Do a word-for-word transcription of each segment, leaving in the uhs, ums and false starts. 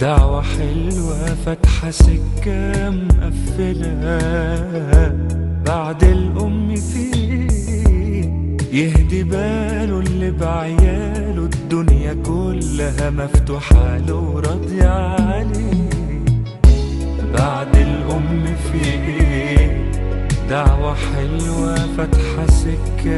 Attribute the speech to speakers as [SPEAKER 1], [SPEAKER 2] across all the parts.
[SPEAKER 1] دعوة حلوة فاتحة سكة مقفلة. بعد الأم فيه يهدي باله اللي بعياله، الدنيا كلها مفتوحة له وراضية عليه. بعد الأم فيه دعوة حلوة فاتحة سكة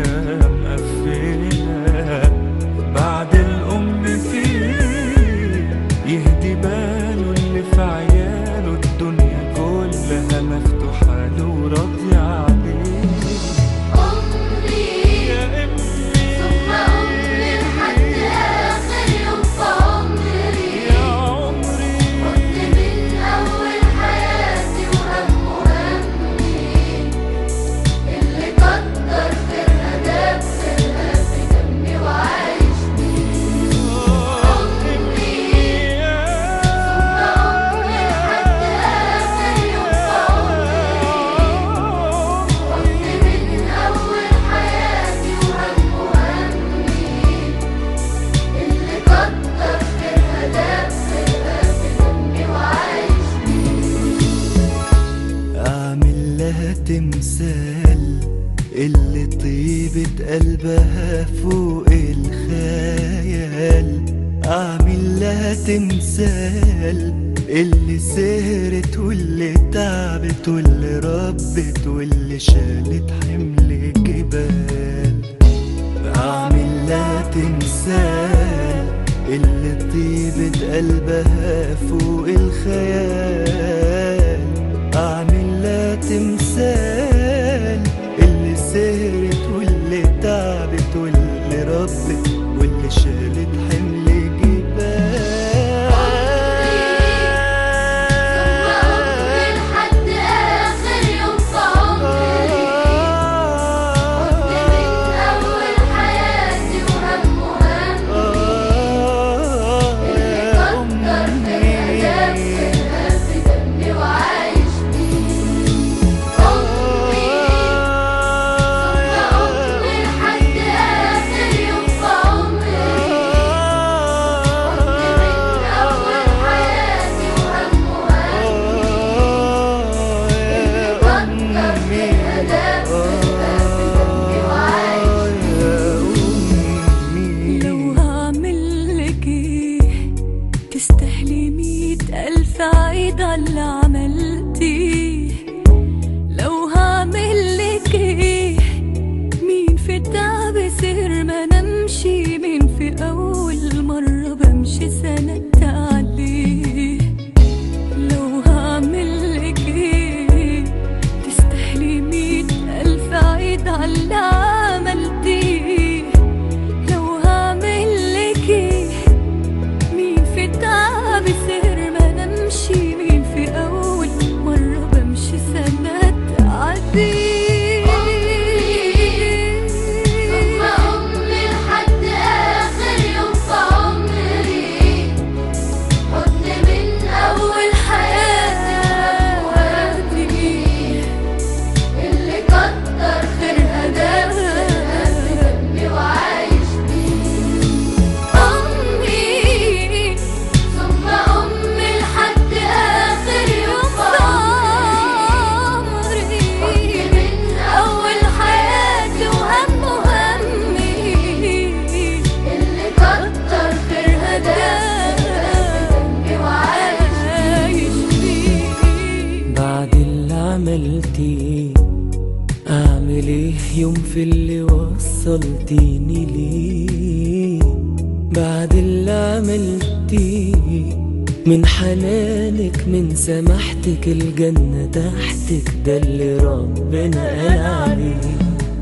[SPEAKER 1] مقفلة. بعد الأم فيه يهدي باله اللي في عياله، الدنيا كلها مفتوحة له وراضية عليه.
[SPEAKER 2] أمي
[SPEAKER 1] يا أمي
[SPEAKER 2] ثم أمي لحد آخر يوم في عمري.
[SPEAKER 1] يا عمري
[SPEAKER 2] كنت من أول حياتي وهم همي، اللي كتر خيرها داب خيرها في دمي وعايش بيه. أمي ثم أمي لحد آخر يوم في عمري. كنت من أول حياتي وهم همي، اللي كتر خيرها داب خيرها في دمي وعايش بيه.
[SPEAKER 3] أعمل لها تمثال اللي طيبة قلبها فوق الخيال. أعمل لها تمثال اللي سهرت واللي تعبت واللي ربت واللي شالت حمل جبال. أعمل لها تمثال اللي طيبة قلبها فوق الخيال. أعمل لها تمثال اللي سهرت واللي تعبت واللي ربت واللي شالت حمل جبال.
[SPEAKER 2] ثم أمي لحد آخر يوم في عمري. كنت من أول حياتي وهم همي، اللي كتر خيرها داب خيرها في دمي وعايش بيه. أمي ثم أمي لحد آخر يوم في عمري. كنت من أول حياتي وهم همي، اللي كتر خيرها داب خيرها في دمي وعايش بيه.
[SPEAKER 4] لو هعملك ايه تستاهلي مية ألف عيد عاللي عملتيه. لو هعملك ايه مين في التعب سهر ما نمشي، مين في أول مرة بمشي سندت عليه. لو هعملك ايه تستاهلي مية ألف عيد عاللي عملتيه. لو هعملك ايه مين في التعب سهر ما نمشي، مين في أول مرة بمشي سندت عليه.
[SPEAKER 2] ثم أمي لحد آخر يوم في عمري. كنت من أول حياتي وهم همي، اللي كتر خيرها داب خيرها في دمي وعايش بيه. أمي ثم أمي لحد آخر يوم في عمري. كنت من أول حياتي وهم همي، اللي كتر خيرها داب خيرها في دمي وعايش بيه.
[SPEAKER 5] بعد اللي عملتيه أعمل إيه يوم في اللي وصلتيني ليه. بعد اللي عملتيه من حنانك من سماحتك الجنة تحتك ده اللي ربنا قال عليه.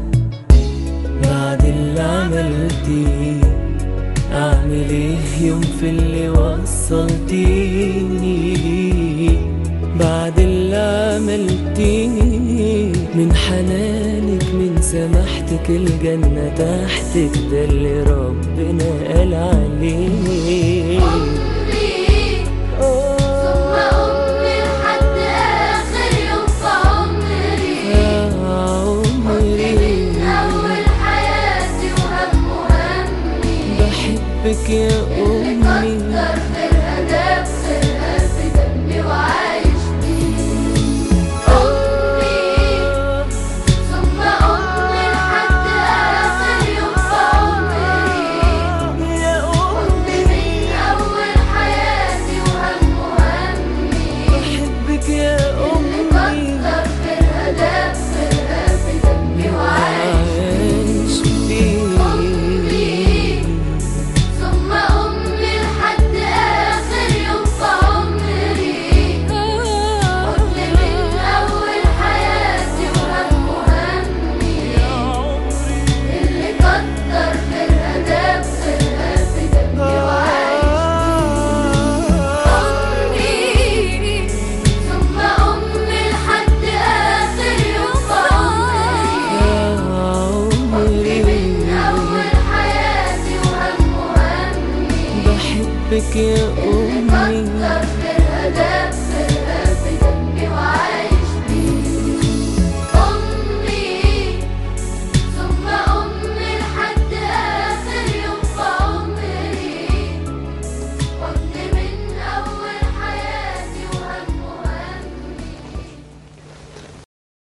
[SPEAKER 5] بعد اللي عملتيه أعمل إيه يوم في اللي وصلتيني ليه. بعد اللي عملتيه من حنانك من سماحتك الجنة تحتك ده اللي ربنا قال عليه.